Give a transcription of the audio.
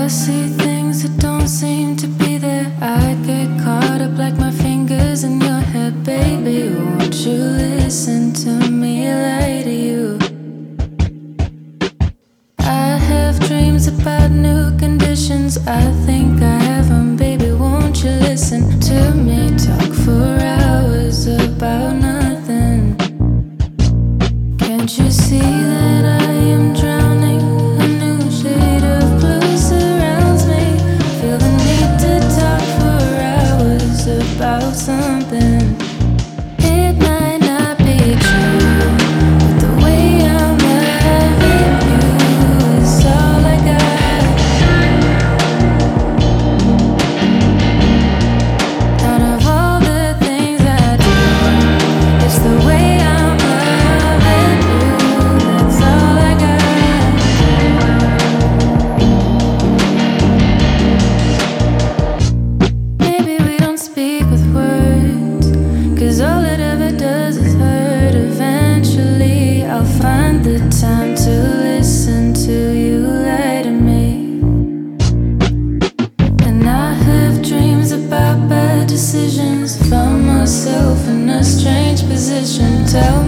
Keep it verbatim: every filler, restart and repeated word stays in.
I see things that don't seem to be there. I get caught up like my fingers in your hair. Baby, won't you listen to me, lie to you? I have dreams about new conditions. I think I have them. Baby, won't you listen to me? Talk for hours about nothing. Can't you see that I am drowning? A new shade of blue surrounds me. Feel the need to talk for hours about something. It might not be true, but the way I'm loving you is all I got. Out of all the things I do, it's the way I'm loving you. That's all I got. Maybe we don't speak with words, 'cause all it ever does is hurt. Eventually I'll find the time to listen to you lie to me. And I have dreams about bad decisions. Found myself in a strange position. Tell